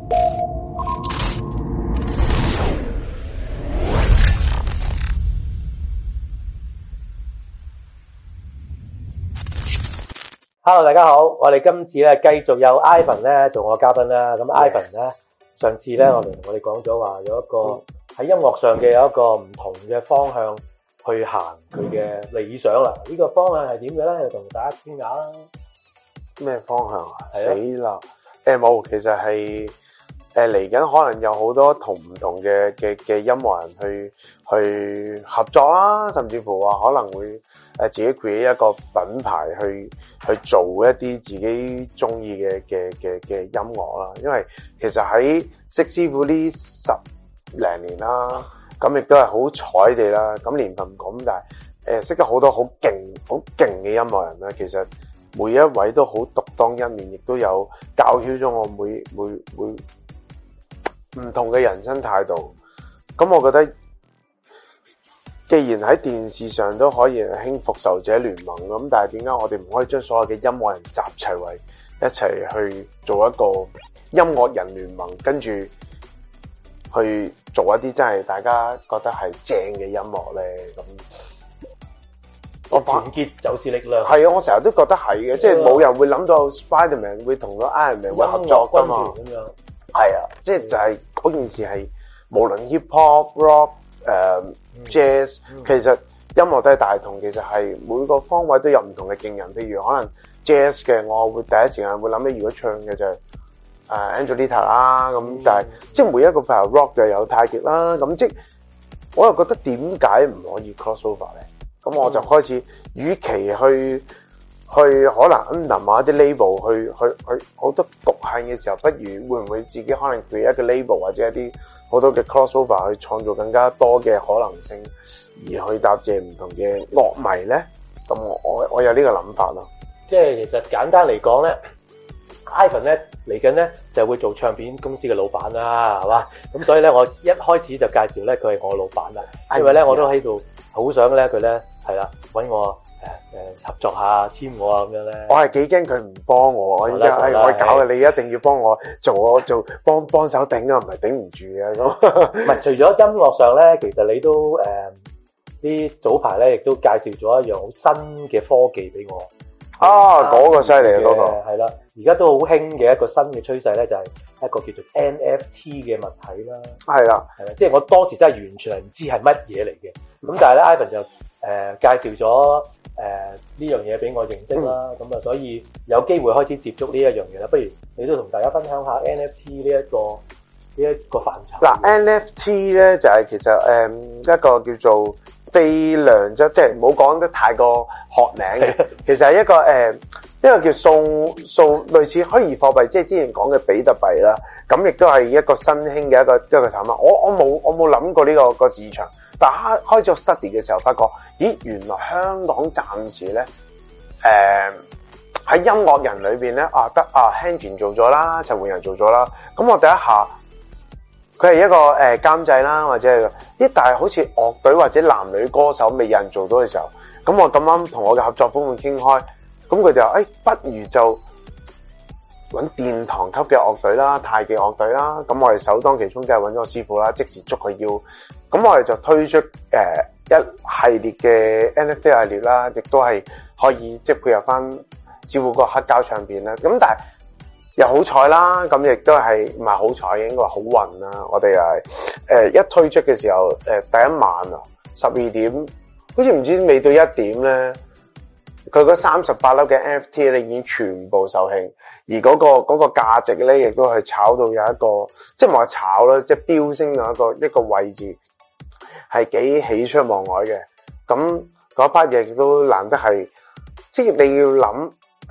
Hello， 大家好，我哋今次咧繼續有 Ivan 咧做我嘉賓啦。咁 Ivan 咧上次咧我哋同我哋講咗話有一個喺音樂上嘅有一個唔同嘅方向去行佢嘅理想啦。呢個方向係點嘅咧？同大家傾下啦。 咩方向啊？死啦！冇，其實係嚟緊可能有好多唔同嘅音樂人去合作啦，甚至乎話可能會自己 create 一個品牌去做一啲自己中意嘅音樂啦。因為其實喺識師傅呢10零年啦，咁亦都係好彩地啦。咁年份唔講，但係識得好多好勁嘅音樂人啦。其實每一位都好獨當一面，亦都有教曉咗我每唔同嘅人生態度。咁我覺得既然喺電視上都可以興復仇者聯盟咁，但係點解我哋唔可以將所有嘅音樂人集齊為一齊去做一個音樂人聯盟，跟住去做一啲真係大家覺得係正嘅音樂咧？咁我團結就是力量。 係啊，我成日都覺得係嘅，即係冇人會諗到 Spiderman 會同個 Iron Man 會合作㗎嘛。 咁樣係啊，即係就係嗰件事係無論 hip hop、rock、jazz， 其實音樂都係大同。其實係每個方位都有唔同嘅勁人。譬如可能 jazz 嘅，我會第一時間會諗起如果唱嘅就係Angelita 啦。咁但係即係每一個譬如 rock 嘅有太極啦。咁即係我又覺得點解唔可以 crossover 咧？咁我就開始，與其去可能 under 某一啲 label 去好多局限嘅時候，不如會唔會自己可能 create 一個 label 或者一啲好多嘅 crossover 去創造更加多嘅可能性，而去答謝唔同嘅樂迷咧？咁我有呢個諗法咯。 即係其實簡單嚟講咧，Ivan 咧嚟緊咧就會做唱片公司嘅老闆啦，係嘛？咁所以咧我一開始就介紹咧佢係我老闆啦，因為咧我都喺度好想咧佢咧係啦搵我合作下簽我啊咁樣咧。我係幾驚佢唔幫我，我搞嘅，你一定要幫我做幫手頂啊，唔係頂唔住嘅咁。 唔係，除咗音樂上咧，其實你都啲早排咧亦都介紹咗一樣好新嘅科技俾我。 嗰個犀利啊，嗰個係啦，而家都好興嘅一個新嘅趨勢咧，就係一個叫做 NFT 嘅物體啦。係啦，即係我當時真係完全係唔知係乜嘢嚟嘅。咁但係咧 Ivan 就介紹咗呢樣嘢俾我認識啦。咁所以有機會開始接觸呢一樣嘢啦。不如你都同大家分享下 NFT 呢一個範疇。 嗱 NFT 咧就係其實一個叫做非量質，即係唔好講得太過學名嘅，其實係一個叫數類似虛擬貨幣，即係之前講嘅比特幣啦。咁亦都係一個新興嘅一個產品。我冇諗過呢個市場，但係開咗 study 嘅時候，發覺咦，原來香港暫時咧喺音樂人裏邊咧Hanjin 做咗啦，陳奐仁做咗啦。咁我第一下佢係一個監製啦，或者係但係好似樂隊或者男女歌手未有人做到嘅時候，咁我咁啱同我嘅合作夥伴傾開，咁佢就話不如就揾殿堂級嘅樂隊啦，太極樂隊啦。咁我哋首當其衝就係揾咗個師傅啦，即時捉佢要。咁我哋就推出一系列嘅 NFT 系列啦，亦都係可以即係配合翻師傅個黑膠唱片啦。咁但係又好彩啦，咁亦都係唔係好彩，應該話好運啦。我哋係一推出嘅時候，第一晚12點，好似唔知未到1點咧，佢嗰38粒嘅 NFT 咧已經全部售罄，而嗰個價值咧亦都係炒到有一個，即係唔係話炒啦，即係飆升到一個位置，係幾喜出望外嘅。咁嗰 part 嘢亦都難得係，即係你要諗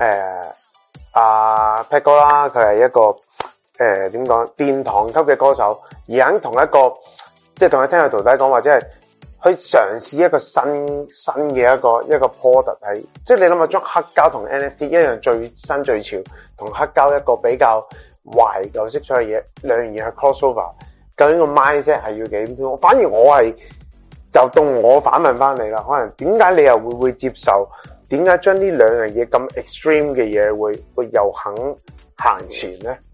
Pat 哥啦，佢係一個點講殿堂級嘅歌手，而肯同一個即係同佢聽佢徒弟講，或者係去嘗試一個新嘅一個 product， 係即係你諗下將黑膠同 NFT 一樣最新最潮，同黑膠一個比較懷舊色彩嘅嘢，兩樣嘢去 crossover， 究竟個 mindset 係要幾點？反而我係就到我反問翻你啦，可能點解你又會接受？點解將呢兩樣嘢咁 extreme 嘅嘢會又肯行前咧？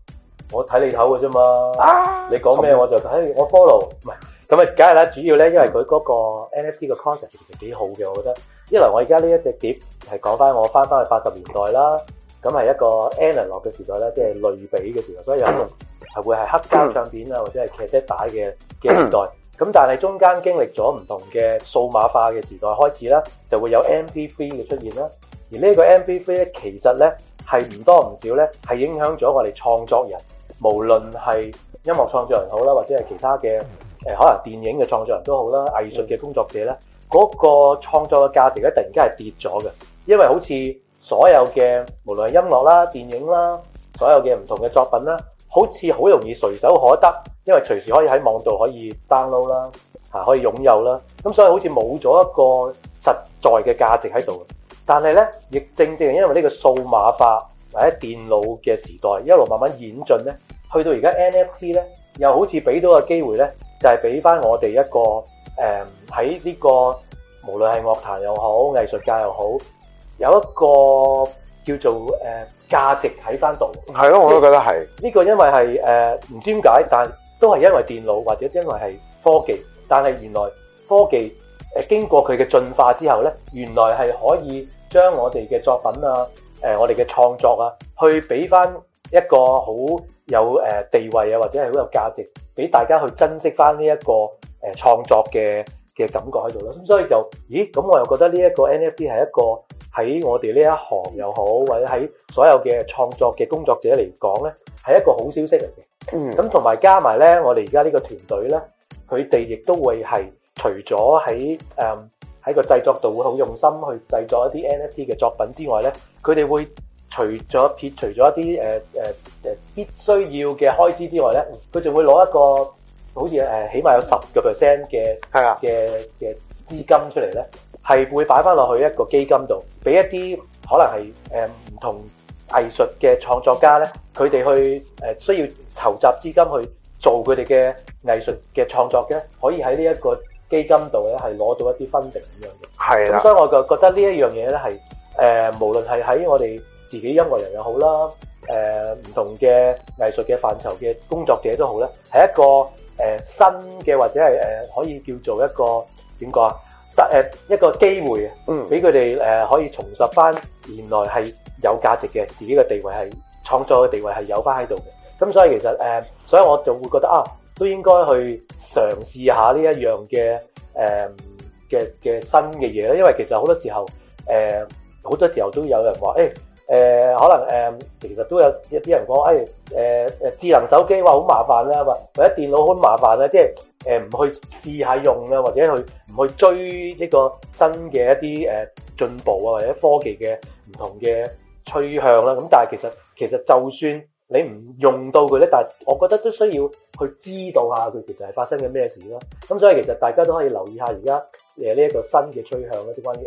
我睇你頭嘅啫嘛。你講咩我就睇，我 follow 唔係。咁啊，梗係啦，主要咧，因為佢嗰個 NFT 嘅 concept 其實幾好嘅，我覺得。一來我而家呢一隻碟係講翻我翻去80年代啦，咁係一個 analog 嘅時代啦，即係類比嘅時代，所以有一種係會係黑膠唱片啊，或者係卡式帶嘅時代。咁但係中間經歷咗唔同嘅數碼化嘅時代開始啦，就會有 MP3 嘅出現啦。而呢個 MP3 咧，其實咧係唔多唔少咧，係影響咗我哋創作人，無論係音樂創作人好啦，或者係其他嘅。可能電影嘅創作人都好啦，藝術嘅工作者咧，嗰個創作嘅價值咧，突然間係跌咗嘅，因為好似所有嘅無論係音樂啦、電影啦，所有嘅唔同嘅作品啦，好似好容易隨手可得，因為隨時可以喺網度可以 download 啦，可以擁有啦，咁所以好似冇咗一個實在嘅價值喺度。但係咧，亦正正因為呢個數碼化或者電腦嘅時代一路慢慢演進咧，去到而家 NFT 咧，又好似俾到個機會咧。就係俾翻我哋一個喺呢個無論係樂壇又好，藝術界又好，有一個叫做價值喺翻度。係咯， 我都覺得係。 呢個因為係唔知點解，但都係因為電腦或者因為係科技。但係原來科技經過佢嘅進化之後咧，原來係可以將我哋嘅作品啊，我哋嘅創作啊，去俾翻一個好有地位啊，或者係好有價值，俾大家去珍惜翻呢一個創作嘅感覺喺度咯。咁所以就，咁我又覺得呢一個 NFT 係一個喺我哋呢一行又好，或者喺所有嘅創作嘅工作者嚟講咧，係一個好消息嚟嘅。咁同埋加埋咧，我哋而家呢個團隊咧，佢哋亦都會係除咗喺個製作度會好用心去製作一啲 NFT 嘅作品之外咧，佢哋會撇除咗一啲必須要嘅開支之外咧，佢仲會攞一個好似起碼有10% 嘅資金出嚟咧，係會擺翻落去一個基金度，俾一啲可能係唔同藝術嘅創作家咧，佢哋去需要籌集資金去做佢哋嘅藝術嘅創作嘅，可以喺呢一個基金度咧係攞到一啲分成咁樣嘅。係啦，咁所以我就覺得呢一樣嘢咧係無論係喺我哋自己音樂人又好啦，唔同嘅藝術嘅範疇嘅工作者都好咧，係一個新嘅或者係可以叫做一個點講啊？一個機會啊，俾佢哋可以重拾翻原來係有價值嘅自己嘅地位係創作嘅地位係有翻喺度嘅。咁所以其實所以我就會覺得都應該去嘗試下呢一樣嘅新嘅嘢咧，因為其實好多時候都有人話可能其實都有一啲人講智能手機話好麻煩啦，或者電腦好麻煩啦，即係唔去試下用啊，或者唔去追呢個新嘅一啲進步啊，或者科技嘅唔同嘅趨向啦。咁但係其實就算你唔用到佢咧，但係我覺得都需要去知道下佢其實係發生緊咩事啦。咁所以其實大家都可以留意下而家呢一個新嘅趨向咧，啲關於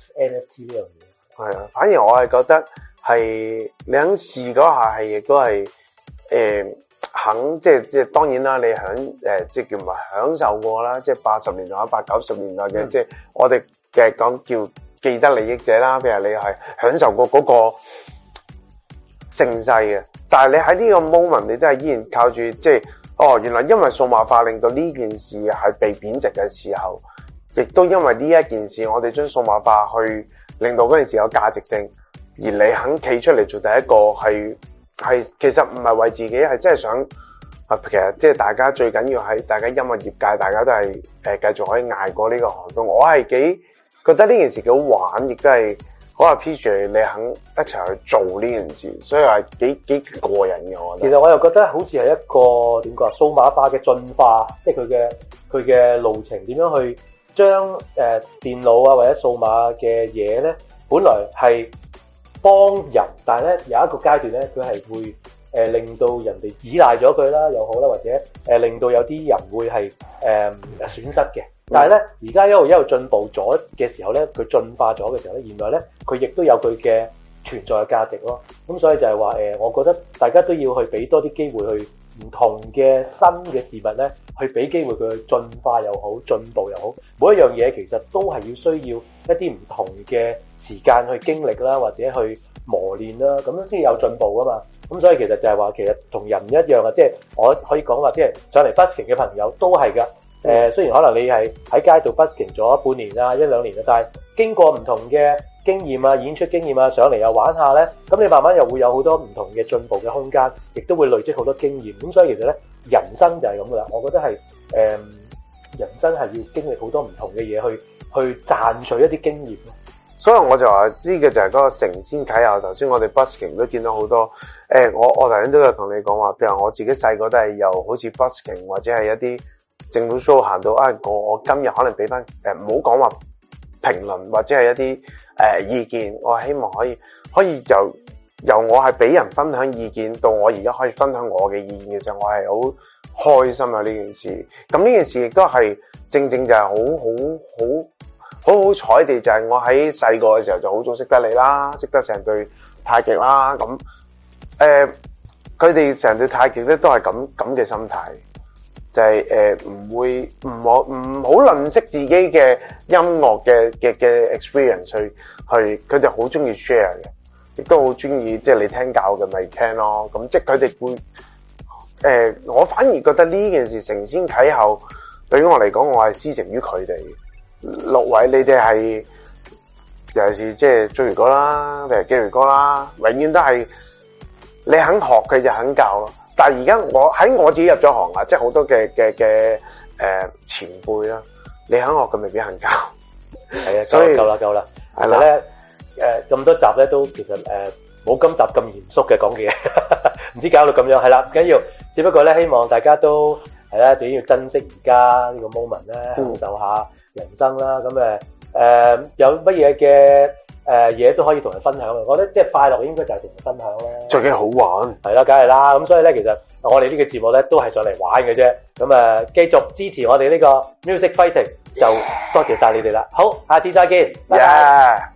NFT 呢樣嘢。 係啊，反而我係覺得係你肯試嗰下係亦都係肯即係當然啦，你即係叫唔係享受過啦，即係80年代、90年代嘅即係我哋嘅講叫既得利益者啦。譬如你係享受過嗰個盛世嘅，但係你喺呢個 moment 你都係依然靠住即係原來因為數碼化令到呢件事係被貶值嘅時候，亦都因為呢一件事我哋將數碼化去令到嗰件事有價值性，而你肯企出嚟做第一個係其實唔係為自己，係真係想其實即係大家最緊要係大家音樂業界大家都係繼續可以捱過呢個寒冬。我係幾覺得呢件事幾好玩，亦都係好 appreciate 你肯一齊去做呢件事，所以係幾過癮嘅。我覺得其實我又覺得好似係一個點講數碼化嘅進化，即係佢嘅路程點樣去將電腦啊或者數碼嘅嘢咧，本來係幫人，但係咧有一個階段咧，佢係會令到人哋依賴咗佢啦，又好啦，或者令到有啲人會係損失嘅。但係咧，而家一路進步咗嘅時候咧，佢進化咗嘅時候咧，原來咧佢亦都有佢嘅存在嘅價值咯。咁所以就係話我覺得大家都要去俾多啲機會去唔同嘅新嘅事物咧，去俾機會佢去進化又好，進步又好。每一樣嘢其實都係要需要一啲唔同嘅時間去經歷啦，或者去磨練啦，咁樣先有進步啊嘛。咁所以其實就係話，其實同人一樣啊，即係我可以講話，即係上嚟 busking 嘅朋友都係㗎。雖然可能你係喺街度 busking 咗半年啊、1-2年啊，但係經過唔同嘅經驗啊、演出經驗啊，上嚟又玩下咧，咁你慢慢又會有好多唔同嘅進步嘅空間，亦都會累積好多經驗。咁所以其實咧，人生就係咁噶啦。我覺得係人生係要經歷好多唔同嘅嘢去賺取一啲經驗。 所以我就話呢個就係嗰個承先啟後。頭先我哋 busking 都見到好多我頭先都有同你講話，譬如我自己細個都係由好似 busking 或者係一啲政府 show 行到我今日可能俾翻唔好講話評論或者係一啲意見，我希望可以由我係俾人分享意見到我而家可以分享我嘅意見嘅時候，我係好開心啊！呢件事，咁呢件事亦都係正就係好彩地，就係我喺細個嘅時候就好早識得你啦，識得成隊太極啦，咁佢哋成隊太極咧都係咁嘅心態。就係唔好吝嗇自己嘅音樂嘅 experience 去，佢哋好中意 share 嘅，亦都好中意即係你聽教嘅咪聽咯。咁即係佢哋會我反而覺得呢件事承先啟後，對於我嚟講，我係師承於佢哋。6位你哋係尤其是即係 Joey 哥啦，定係 Gary 哥啦，永遠都係你肯學佢就肯教咯。但係而家我自己入咗行啦，即係好多嘅前輩啦，你肯學佢未必肯教。 係啊，所以夠啦。其實咧咁多集咧都其實冇今集咁嚴肅嘅講嘅嘢，唔知搞到咁樣係啦，唔緊要。只不過咧希望大家都係啦，最緊要珍惜而家呢個 moment 咧，享受下人生啦。咁有乜嘢嘅嘢都可以同人分享。我覺得即係快樂應該就係同人分享啦。 最緊好玩係啦，梗係啦。咁所以咧，其實我哋呢個節目咧都係上嚟玩嘅啫。咁繼續支持我哋呢個 Music Fighting，就多謝晒你哋啦。好，下次再見，拜拜。